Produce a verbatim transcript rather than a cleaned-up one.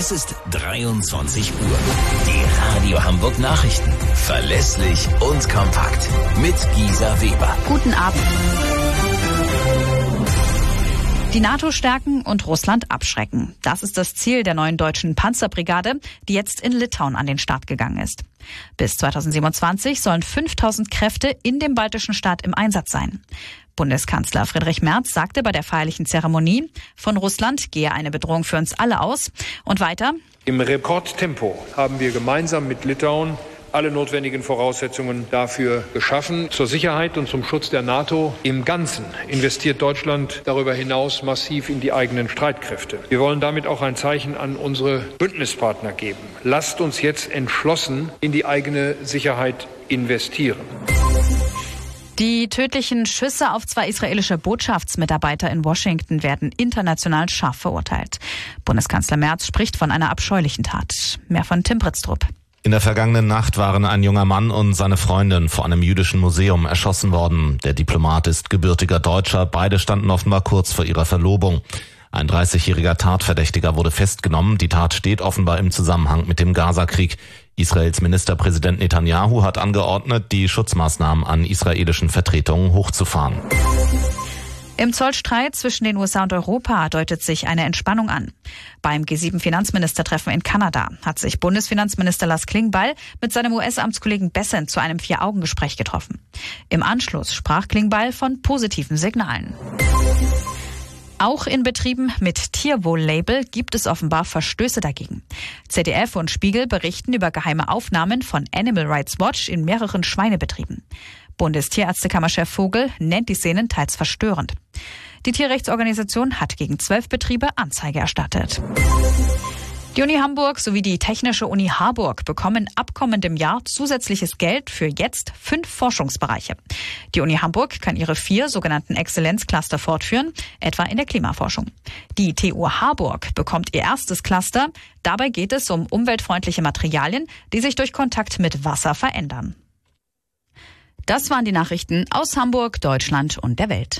Es ist dreiundzwanzig Uhr. Die Radio Hamburg Nachrichten. Verlässlich und kompakt. Mit Gisa Weber. Guten Abend. Die NATO stärken und Russland abschrecken. Das ist das Ziel der neuen deutschen Panzerbrigade, die jetzt in Litauen an den Start gegangen ist. Bis zweitausendsiebenundzwanzig sollen fünftausend Kräfte in dem baltischen Staat im Einsatz sein. Bundeskanzler Friedrich Merz sagte bei der feierlichen Zeremonie, von Russland gehe eine Bedrohung für uns alle aus. Und weiter: Im Rekordtempo haben wir gemeinsam mit Litauen alle notwendigen Voraussetzungen dafür geschaffen. Zur Sicherheit und zum Schutz der NATO im Ganzen investiert Deutschland darüber hinaus massiv in die eigenen Streitkräfte. Wir wollen damit auch ein Zeichen an unsere Bündnispartner geben. Lasst uns jetzt entschlossen in die eigene Sicherheit investieren. Die tödlichen Schüsse auf zwei israelische Botschaftsmitarbeiter in Washington werden international scharf verurteilt. Bundeskanzler Merz spricht von einer abscheulichen Tat. Mehr von Tim Britztrup. In der vergangenen Nacht waren ein junger Mann und seine Freundin vor einem jüdischen Museum erschossen worden. Der Diplomat ist gebürtiger Deutscher. Beide standen offenbar kurz vor ihrer Verlobung. Ein dreißigjähriger Tatverdächtiger wurde festgenommen. Die Tat steht offenbar im Zusammenhang mit dem Gazakrieg. Israels Ministerpräsident Netanyahu hat angeordnet, die Schutzmaßnahmen an israelischen Vertretungen hochzufahren. Im Zollstreit zwischen den U S A und Europa deutet sich eine Entspannung an. Beim G sieben Finanzministertreffen in Kanada hat sich Bundesfinanzminister Lars Klingbeil mit seinem U S-Amtskollegen Bessent zu einem Vier-Augen-Gespräch getroffen. Im Anschluss sprach Klingbeil von positiven Signalen. Auch in Betrieben mit Tierwohl-Label gibt es offenbar Verstöße dagegen. Z D F und Spiegel berichten über geheime Aufnahmen von Animal Rights Watch in mehreren Schweinebetrieben. Bundestierärztekammerchef Vogel nennt die Szenen teils verstörend. Die Tierrechtsorganisation hat gegen zwölf Betriebe Anzeige erstattet. Die Uni Hamburg sowie die Technische Uni Harburg bekommen ab kommendem Jahr zusätzliches Geld für jetzt fünf Forschungsbereiche. Die Uni Hamburg kann ihre vier sogenannten Exzellenzcluster fortführen, etwa in der Klimaforschung. Die T U Harburg bekommt ihr erstes Cluster. Dabei geht es um umweltfreundliche Materialien, die sich durch Kontakt mit Wasser verändern. Das waren die Nachrichten aus Hamburg, Deutschland und der Welt.